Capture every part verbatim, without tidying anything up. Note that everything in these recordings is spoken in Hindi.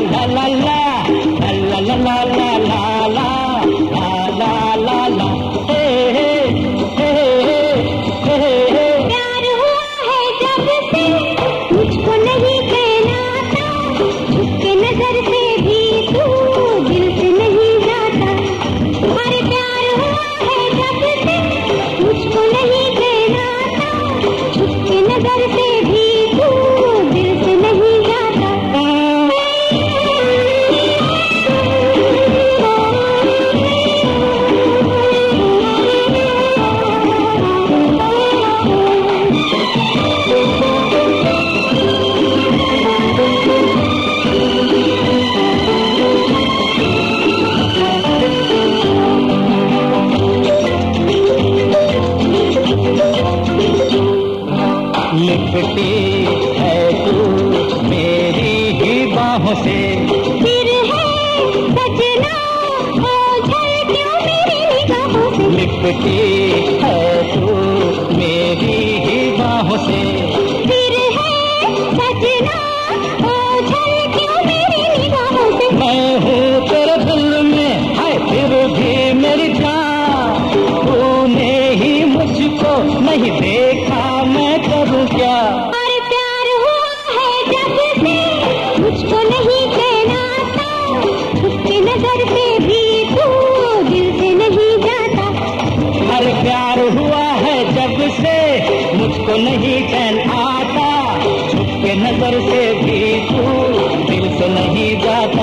ला ला ला ला ला ला ला ला ला ला ला ला हे हे हे हे हे। प्यार हुआ है जब से मुझको नहीं कहना था, उसके नजर से भी तू दिल से नहीं जाता। अरे प्यार हुआ है जब से मुझको नहीं कहना था, उसके नजर से भी तू दिल से नहीं जाता। लिपटी है तू मेरी ही बाहों से, फिर है सजना ओझल क्यों मेरी निगाहों से। लिपटी है तू मेरी ही बाहों से, फिर है सजना ओझल क्यों मेरी निगाहों से। मैं हूँ तेरे दिल में है फिर भी मेरी जान, तूने ही मुझको नहीं देखा मैं करूँ क्या। अरे प्यार हुआ है जब से मुझको नहीं कहना था, उसके नजर से भी तू दिल से नहीं जाता। अरे प्यार हुआ है जब से मुझको नहीं चैन आता, छुप के नजर से भी तू दिल से नहीं जाता।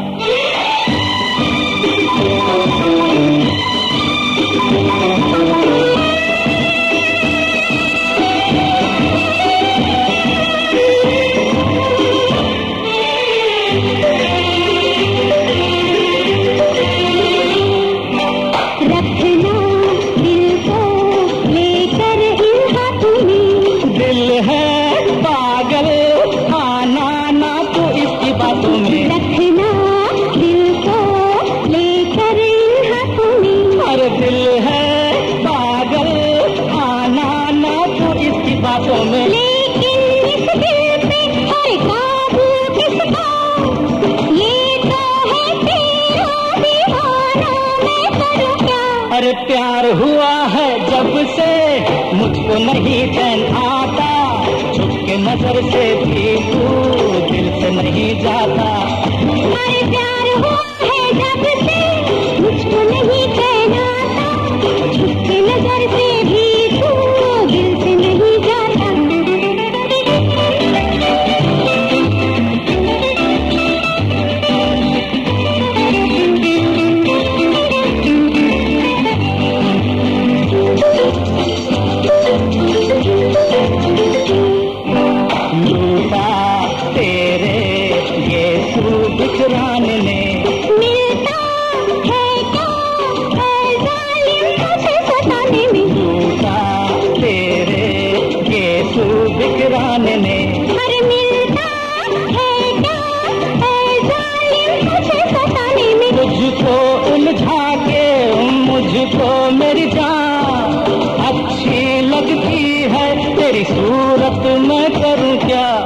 रखना दिल को लेकर इन हाथों में, दिल है पागल आना ना तू इसकी बातों में। रखना दिल को लेकर इन हाथों में। अरे दिल है पागल आना ना तू इसकी बातों में। लेकिन इस दिल पे है काबू किसका, ये तो है तेरा दीवाना, मैं करूँ क्या। अरे प्यार हुआ है जब से मुझको नहीं चैन आता, छुप के नजर से भी तू दिल से नहीं जाता। अरे प्यार हुआ है जब से मुझको नहीं कहना था, उसके नजर से भी तू दिल से नहीं जाता। लूटा तेरे यीशु बिखराने ने, मिलता है क्या है जालिम मुझे सताने में। लूटा तेरे यीशु बिखराने ने, अरे मिलता है क्या है जालिम मुझे सताने में। मुझको उलझा के मुझको मेरी जान अच्छी लगती है तेरी सूरत, मैं करूँ क्या।